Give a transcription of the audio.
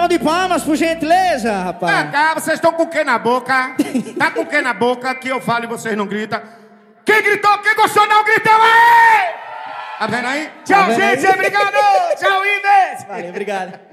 de palmas, por gentileza, rapaz. Cá, vocês estão com o que na boca? Tá com o que na boca que eu falo e vocês não gritam? Quem gritou, quem gostou não gritou, aí! Tá vendo aí? Tchau, gente, obrigado! Tchau, Ives! Valeu, obrigado.